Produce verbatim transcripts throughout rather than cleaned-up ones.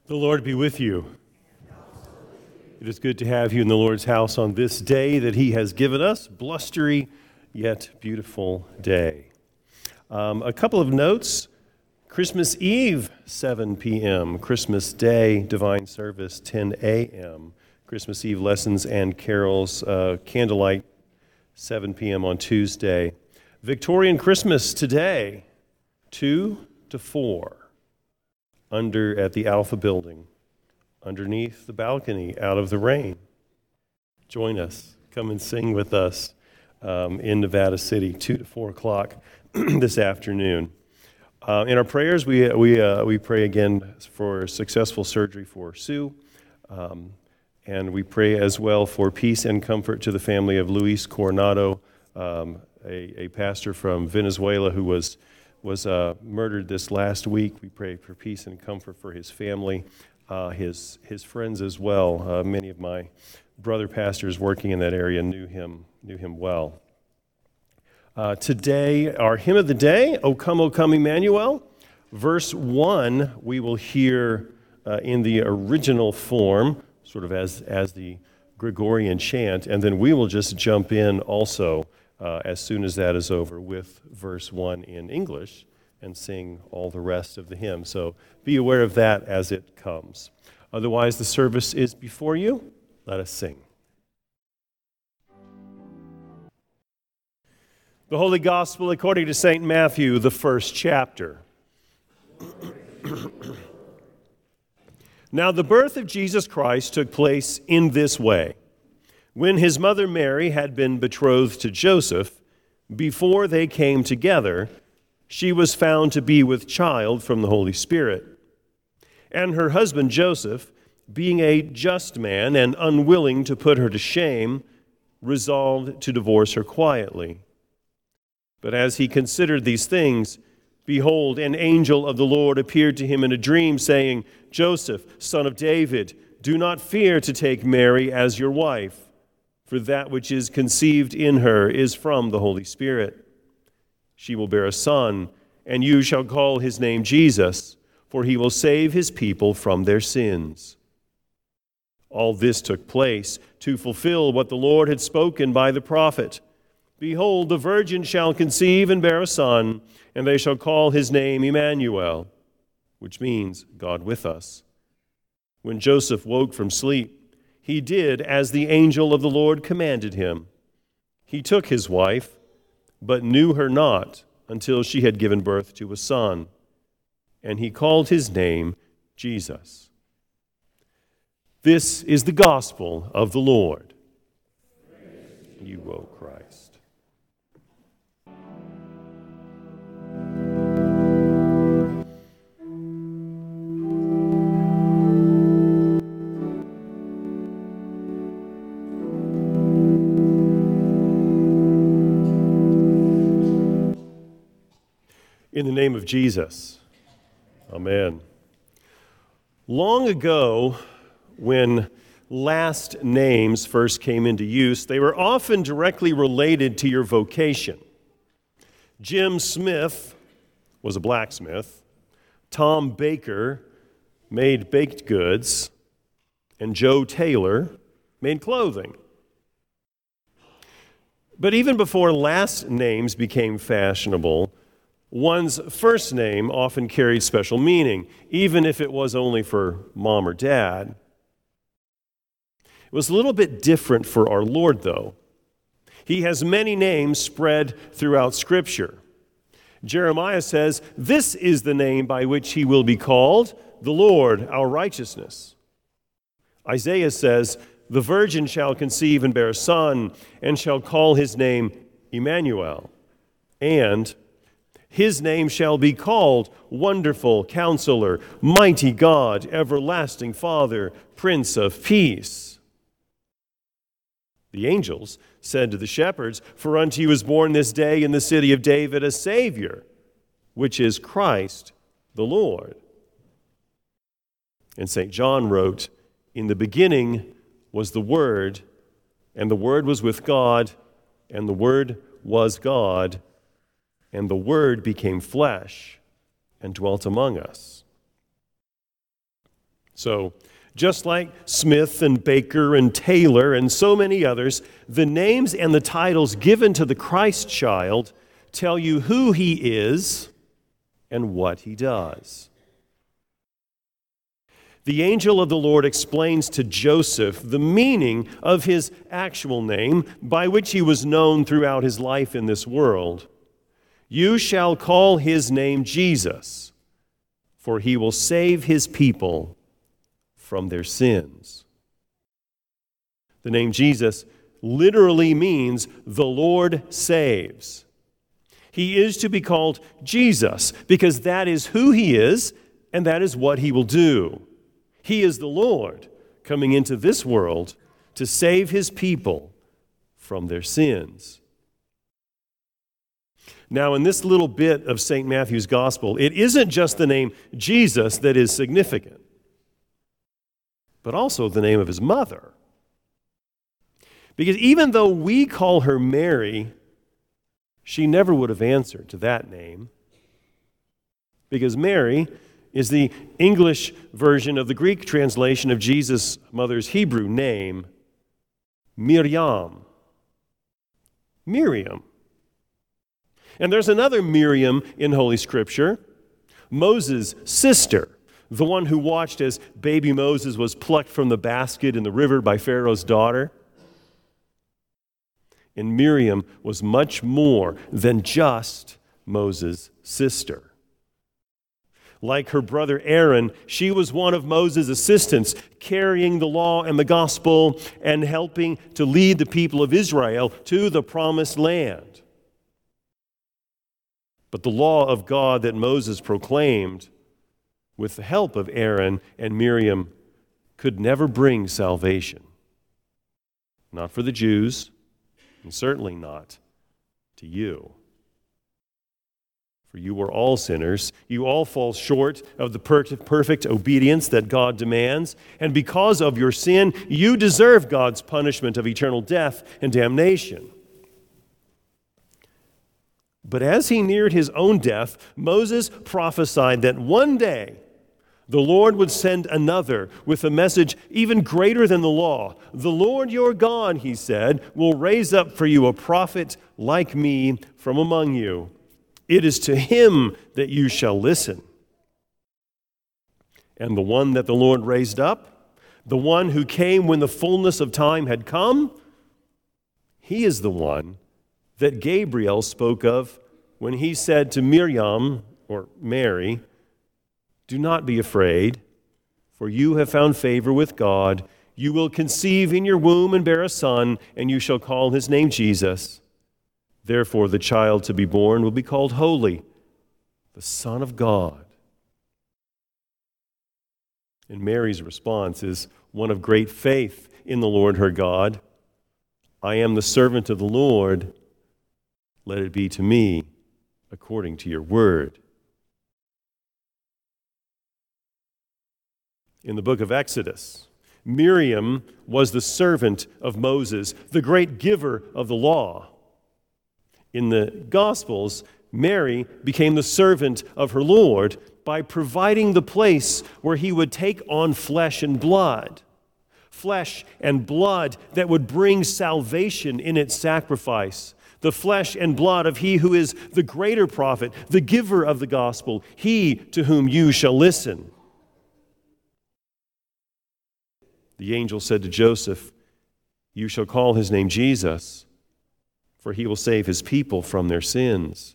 The Lord be with you. It is good to have you in the Lord's house on this day that He has given us, blustery yet beautiful day. Um, a couple of notes. Christmas Eve, seven p.m. Christmas Day, Divine Service, ten a.m. Christmas Eve lessons and carols, uh, candlelight, seven p.m. on Tuesday. Victorian Christmas today, two to four. Under at the Alpha Building, underneath the balcony, out of the rain. Join us. Come and sing with us um, in Nevada City, two to four o'clock this afternoon. Uh, in our prayers, we we uh, we pray again for successful surgery for Sue, um, and we pray as well for peace and comfort to the family of Luis Coronado, um, a, a pastor from Venezuela who was. was uh, murdered this last week. We pray for peace and comfort for his family, uh, his his friends as well. Uh, many of my brother pastors working in that area knew him knew him well. Uh, today, our hymn of the day, O Come, O Come, Emmanuel. Verse one, we will hear uh, in the original form, sort of as, as the Gregorian chant, and then we will just jump in also Uh, as soon as that is over with verse one in English and sing all the rest of the hymn. So be aware of that as it comes. Otherwise, the service is before you. Let us sing. The Holy Gospel according to Saint Matthew, the first chapter. Now the birth of Jesus Christ took place in this way. When his mother Mary had been betrothed to Joseph, before they came together, she was found to be with child from the Holy Spirit. And her husband Joseph, being a just man and unwilling to put her to shame, resolved to divorce her quietly. But as he considered these things, behold, an angel of the Lord appeared to him in a dream, saying, Joseph, son of David, do not fear to take Mary as your wife, for that which is conceived in her is from the Holy Spirit. She will bear a son, and you shall call his name Jesus, for he will save his people from their sins. All this took place to fulfill what the Lord had spoken by the prophet. Behold, the virgin shall conceive and bear a son, and they shall call his name Emmanuel, which means God with us. When Joseph woke from sleep, he did as the angel of the Lord commanded him. He took his wife, but knew her not until she had given birth to a son, and he called his name Jesus. This is the gospel of the Lord. Praise you, O Christ. In the name of Jesus, amen. Long ago, when last names first came into use, they were often directly related to your vocation. Jim Smith was a blacksmith, Tom Baker made baked goods, and Joe Taylor made clothing. But even before last names became fashionable, one's first name often carried special meaning, even if it was only for mom or dad. It was a little bit different for our Lord, though. He has many names spread throughout Scripture. Jeremiah says, "This is the name by which he will be called, the Lord, our righteousness." Isaiah says, "The virgin shall conceive and bear a son, and shall call his name Emmanuel." And his name shall be called Wonderful Counselor, Mighty God, Everlasting Father, Prince of Peace. The angels said to the shepherds, "For unto you is born this day in the city of David a Savior, which is Christ the Lord." And Saint John wrote, "In the beginning was the Word, and the Word was with God, and the Word was God. And the Word became flesh and dwelt among us." So, just like Smith and Baker and Taylor and so many others, the names and the titles given to the Christ child tell you who he is and what he does. The angel of the Lord explains to Joseph the meaning of his actual name, by which he was known throughout his life in this world. You shall call his name Jesus, for he will save his people from their sins. The name Jesus literally means the Lord saves. He is to be called Jesus because that is who he is and that is what he will do. He is the Lord coming into this world to save his people from their sins. Now, in this little bit of Saint Matthew's Gospel, it isn't just the name Jesus that is significant, but also the name of his mother. Because even though we call her Mary, she never would have answered to that name. Because Mary is the English version of the Greek translation of Jesus' mother's Hebrew name, Miriam. Miriam. And there's another Miriam in Holy Scripture, Moses' sister, the one who watched as baby Moses was plucked from the basket in the river by Pharaoh's daughter. And Miriam was much more than just Moses' sister. Like her brother Aaron, she was one of Moses' assistants, carrying the law and the gospel and helping to lead the people of Israel to the promised land. But the law of God that Moses proclaimed, with the help of Aaron and Miriam, could never bring salvation. Not for the Jews, and certainly not to you. For you were all sinners. You all fall short of the per- perfect obedience that God demands. And because of your sin, you deserve God's punishment of eternal death and damnation. But as he neared his own death, Moses prophesied that one day the Lord would send another with a message even greater than the law. The Lord your God, he said, will raise up for you a prophet like me from among you. It is to him that you shall listen. And the one that the Lord raised up, the one who came when the fullness of time had come, he is the one that Gabriel spoke of when he said to Miriam, or Mary, do not be afraid, for you have found favor with God. You will conceive in your womb and bear a son, and you shall call his name Jesus. Therefore, the child to be born will be called Holy, the Son of God. And Mary's response is one of great faith in the Lord her God. I am the servant of the Lord. Let it be to me according to your word. In the book of Exodus, Miriam was the servant of Moses, the great giver of the law. In the Gospels, Mary became the servant of her Lord by providing the place where he would take on flesh and blood. Flesh and blood that would bring salvation in its sacrifice. The flesh and blood of he who is the greater prophet, the giver of the gospel, he to whom you shall listen. The angel said to Joseph, you shall call his name Jesus, for he will save his people from their sins.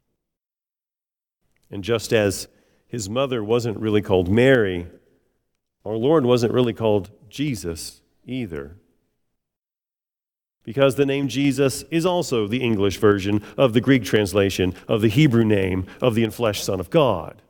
And just as his mother wasn't really called Mary, our Lord wasn't really called Jesus either. Because the name Jesus is also the English version of the Greek translation of the Hebrew name of the enfleshed Son of God.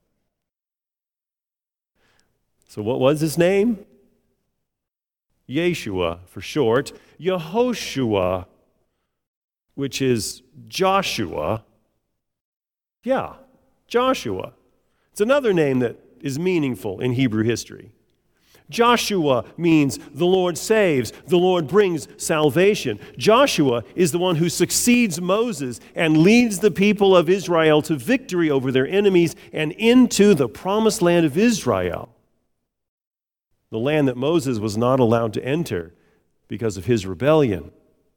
So what was his name? Yeshua for short. Yehoshua, which is Joshua. Yeah, Joshua. It's another name that is meaningful in Hebrew history. Joshua means the Lord saves, the Lord brings salvation. Joshua is the one who succeeds Moses and leads the people of Israel to victory over their enemies and into the promised land of Israel. the land that Moses was not allowed to enter because of his rebellion.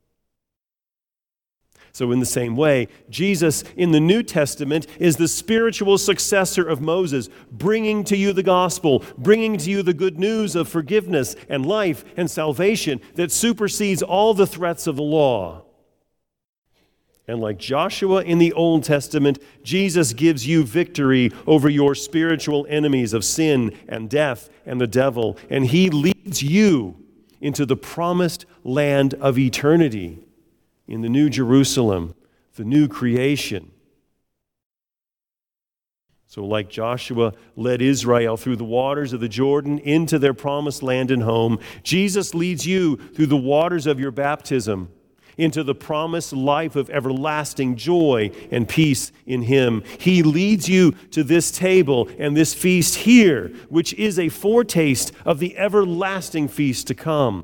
So in the same way, Jesus in the New Testament is the spiritual successor of Moses, bringing to you the gospel, bringing to you the good news of forgiveness and life and salvation that supersedes all the threats of the law. And like Joshua in the Old Testament, Jesus gives you victory over your spiritual enemies of sin and death and the devil, and he leads you into the promised land of eternity in the New Jerusalem, the new creation. So like Joshua led Israel through the waters of the Jordan into their promised land and home, Jesus leads you through the waters of your baptism into the promised life of everlasting joy and peace in him. He leads you to this table and this feast here, which is a foretaste of the everlasting feast to come.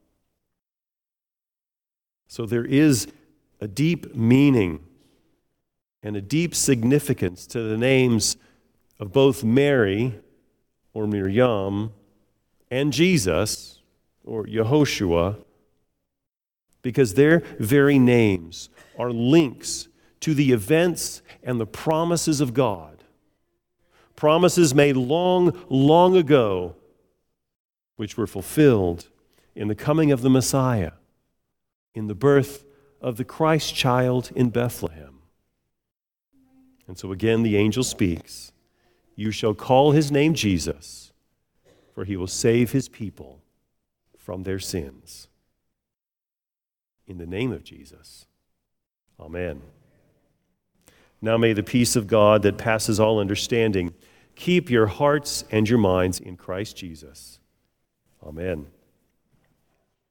So there is a deep meaning and a deep significance to the names of both Mary, or Miriam, and Jesus, or Yehoshua, because their very names are links to the events and the promises of God. Promises made long, long ago, which were fulfilled in the coming of the Messiah, in the birth of the Christ child in Bethlehem. And so again the angel speaks, "You shall call his name Jesus, for he will save his people from their sins." In the name of Jesus, amen. Now may the peace of God that passes all understanding keep your hearts and your minds in Christ Jesus. Amen.